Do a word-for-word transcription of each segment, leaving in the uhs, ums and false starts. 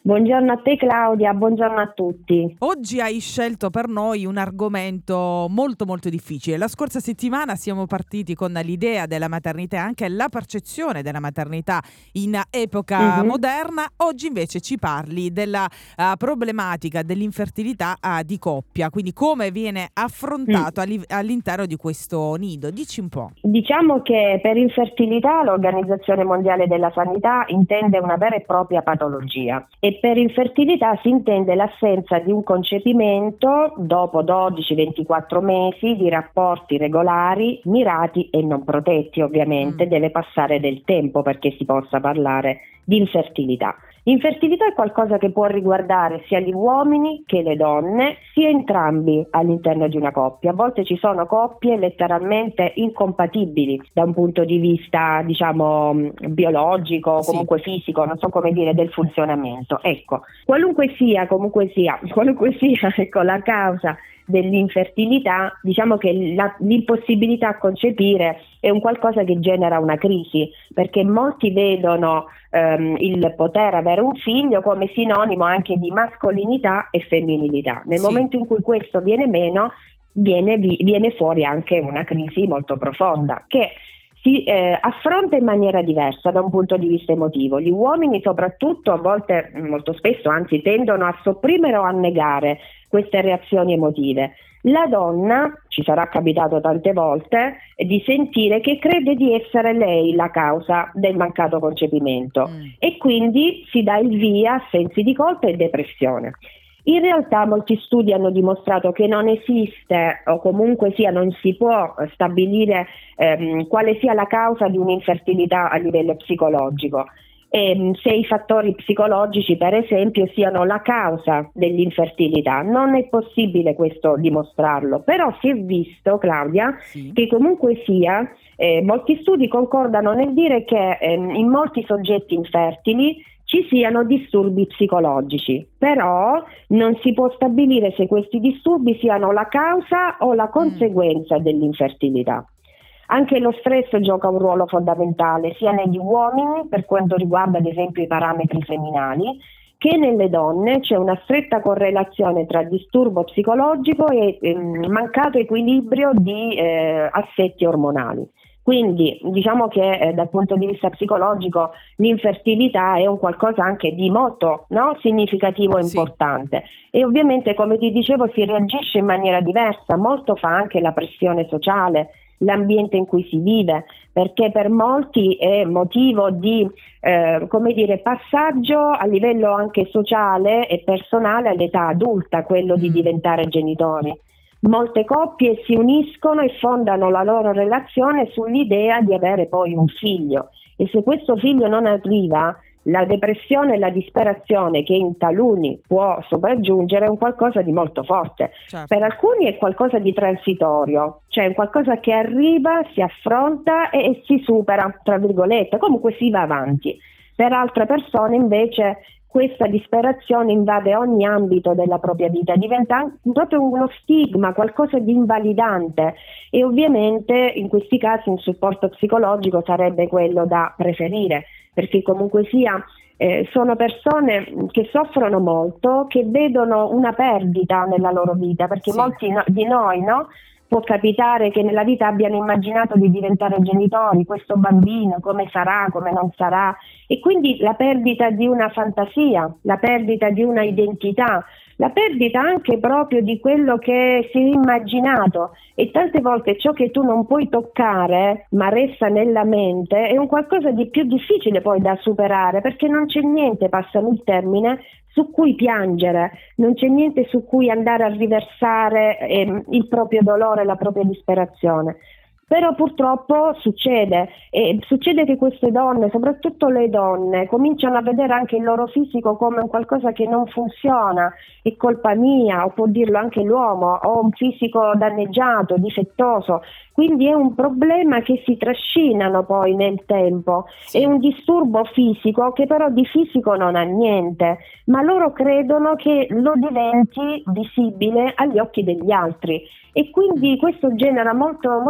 Buongiorno a te Claudia, buongiorno a tutti. Oggi hai scelto per noi un argomento molto molto difficile. La scorsa settimana siamo partiti con l'idea della maternità e anche la percezione della maternità in epoca Mhm. moderna. Oggi invece ci parli della eh, problematica dell'infertilità eh, di coppia, quindi come viene Mm. affrontato alli- all'interno di questo nido. Dici un po'. Diciamo che per infertilità l'Organizzazione Mondiale della Sanità intende una vera e propria patologia e per infertilità si intende l'assenza di un concepimento dopo dodici ventiquattro mesi di rapporti regolari, mirati e non protetti. Ovviamente Mm, deve passare del tempo perché si possa parlare di infertilità. L'infertilità è qualcosa che può riguardare sia gli uomini che le donne, sia entrambi all'interno di una coppia. A volte ci sono coppie letteralmente incompatibili da un punto di vista, diciamo, mh, biologico o sì. comunque fisico, non so come dire, del funzionamento. Ecco, qualunque sia, comunque sia, qualunque sia, ecco, la causa dell'infertilità, diciamo che la- l'impossibilità a concepire è un qualcosa che genera una crisi, perché molti vedono ehm, il poter avere un figlio come sinonimo anche di mascolinità e femminilità. Nel Sì. momento in cui questo viene meno, viene, vi- viene fuori anche una crisi molto profonda che si eh, affronta in maniera diversa da un punto di vista emotivo. Gli uomini soprattutto a volte, molto spesso anzi, tendono a sopprimere o a negare queste reazioni emotive. La donna, ci sarà capitato tante volte, di sentire che crede di essere lei la causa del mancato concepimento Mm, e quindi si dà il via a sensi di colpa e depressione. In realtà molti studi hanno dimostrato che non esiste o comunque sia non si può stabilire ehm, quale sia la causa di un'infertilità a livello psicologico. E, se i fattori psicologici, per esempio, siano la causa dell'infertilità. Non è possibile questo dimostrarlo, però si è visto, Claudia, sì. che comunque sia, eh, molti studi concordano nel dire che ehm, in molti soggetti infertili ci siano disturbi psicologici, però non si può stabilire se questi disturbi siano la causa o la Mm, conseguenza dell'infertilità. Anche lo stress gioca un ruolo fondamentale sia negli uomini, per quanto riguarda ad esempio i parametri seminali, che nelle donne. C'è una stretta correlazione tra disturbo psicologico e ehm, mancato equilibrio di eh, assetti ormonali. Quindi diciamo che eh, dal punto di vista psicologico l'infertilità è un qualcosa anche di molto, no, significativo e sì. importante e ovviamente come ti dicevo si reagisce in maniera diversa, molto fa anche la pressione sociale, l'ambiente in cui si vive, perché per molti è motivo di eh, come dire, passaggio a livello anche sociale e personale all'età adulta, quello di Mm. diventare genitori. Molte coppie si uniscono e fondano la loro relazione sull'idea di avere poi un figlio e se questo figlio non arriva, la depressione e la disperazione che in taluni può sopraggiungere è un qualcosa di molto forte. Per Certo. alcuni è qualcosa di transitorio, cioè un qualcosa che arriva, si affronta e, e si supera, tra virgolette, comunque si va avanti. Per altre persone invece questa disperazione invade ogni ambito della propria vita, diventa proprio uno stigma, qualcosa di invalidante e ovviamente in questi casi un supporto psicologico sarebbe quello da preferire, perché comunque sia eh, sono persone che soffrono molto, che vedono una perdita nella loro vita, perché Sì. molti no- di noi, no? Può capitare che nella vita abbiano immaginato di diventare genitori, questo bambino come sarà, come non sarà, e quindi la perdita di una fantasia, la perdita di una Mm. identità, la perdita anche proprio di quello che si è immaginato e tante volte ciò che tu non puoi toccare ma resta nella mente è un qualcosa di più difficile poi da superare perché non c'è niente, passami il termine, su cui piangere, non c'è niente su cui andare a riversare ehm, il proprio dolore, la propria disperazione. Però purtroppo succede e succede che queste donne, soprattutto le donne, cominciano a vedere anche il loro fisico come un qualcosa che non funziona, è colpa mia, o può dirlo anche l'uomo, ho un fisico danneggiato, difettoso, quindi è un problema che si trascinano poi nel tempo, è Sì. un disturbo fisico che però di fisico non ha niente, ma loro credono che lo diventi visibile agli occhi degli altri e Mm. quindi questo genera molto, molto dispiacere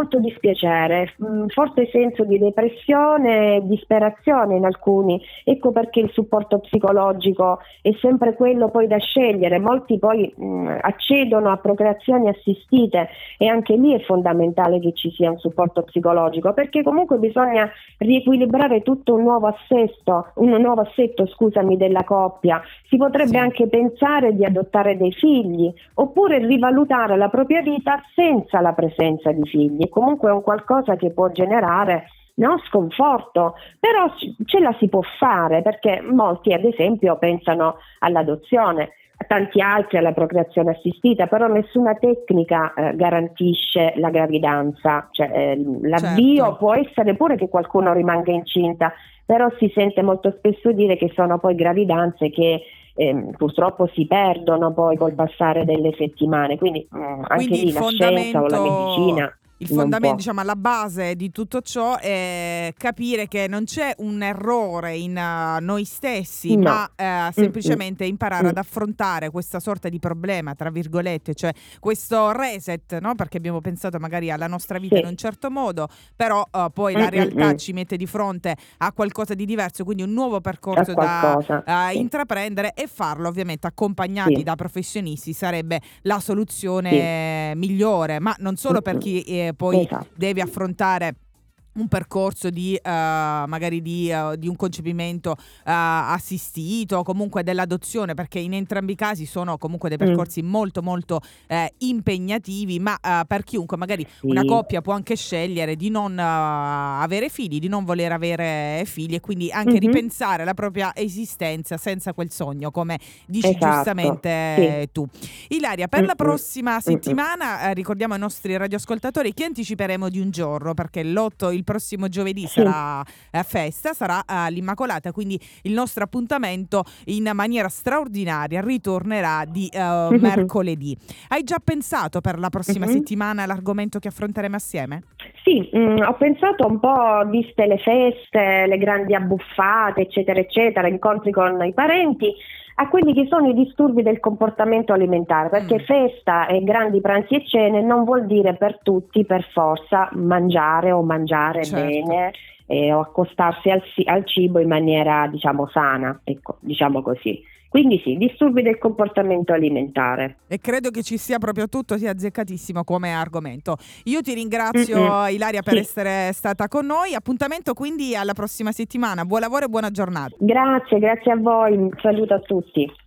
piacere, mh, forte senso di depressione e disperazione in alcuni. Ecco perché il supporto psicologico è sempre quello poi da scegliere. Molti poi mh, accedono a procreazioni assistite e anche lì è fondamentale che ci sia un supporto psicologico, perché comunque bisogna riequilibrare tutto un nuovo assetto, un nuovo assetto, scusami, della coppia. Si potrebbe Sì. anche pensare di adottare dei figli, oppure rivalutare la propria vita senza la presenza di figli. Comunque è un qualcosa che può generare, no, sconforto, però c- ce la si può fare, perché molti ad esempio pensano all'adozione, tanti altri alla procreazione assistita, però nessuna tecnica eh, garantisce la gravidanza. Cioè, eh, l'avvio Certo. può essere pure che qualcuno rimanga incinta, però si sente molto spesso dire che sono poi gravidanze che ehm, purtroppo si perdono poi col passare delle settimane, quindi mm, anche Quindi il lì la scienza o la fondamento, medicina il non fondamento, può. diciamo, alla base di tutto ciò è capire che non c'è un errore in uh, noi stessi, No. ma eh, Mm, mm, semplicemente imparare mm. ad affrontare questa sorta di problema, tra virgolette, cioè questo reset, no? Perché abbiamo pensato magari alla nostra vita in un Sì. certo modo, però uh, poi la Mm, mm, realtà mm. ci mette di fronte a qualcosa di diverso, quindi un nuovo A percorso da qualcosa. uh, Sì, intraprendere, e farlo ovviamente accompagnati sì, da professionisti sarebbe la sì. soluzione migliore, ma non Mm, solo per mm. chi eh, poi Esatto. deve affrontare un percorso di eh, magari di, eh, di un concepimento eh, assistito o comunque dell'adozione, perché in entrambi i casi sono comunque dei Mm. percorsi molto molto eh, impegnativi, ma eh, per chiunque, magari una Sì. coppia può anche scegliere di non eh, avere figli, di non voler avere figli, e quindi anche Mhm. ripensare la propria esistenza senza quel sogno, come dici Esatto. giustamente Sì. eh, tu. Ilaria, per Mm, la mm. prossima Mm, mm. settimana eh, ricordiamo ai nostri radioascoltatori che anticiperemo di un giorno, perché l'otto, il prossimo giovedì, Sì. sarà eh, festa, sarà eh, l'Immacolata, quindi il nostro appuntamento in maniera straordinaria ritornerà di eh, mercoledì. Hai già pensato per la prossima Mhm. settimana all'argomento che affronteremo assieme? Sì, mm, ho pensato un po', viste le feste, le grandi abbuffate, eccetera, eccetera, incontri con i parenti, a quelli che sono i disturbi del comportamento alimentare, perché Mm, festa e grandi pranzi e cene non vuol dire per tutti per forza mangiare o mangiare certo. bene eh, o accostarsi al, si- al cibo in maniera, diciamo, sana, ecco, diciamo così. Quindi sì, disturbi del comportamento alimentare. E credo che ci sia proprio tutto, sia azzeccatissimo come argomento. Io ti Mm-mm. ringrazio, Ilaria, per Sì. essere stata con noi. Appuntamento quindi alla prossima settimana. Buon lavoro e buona giornata. Grazie, grazie a voi, un saluto a tutti.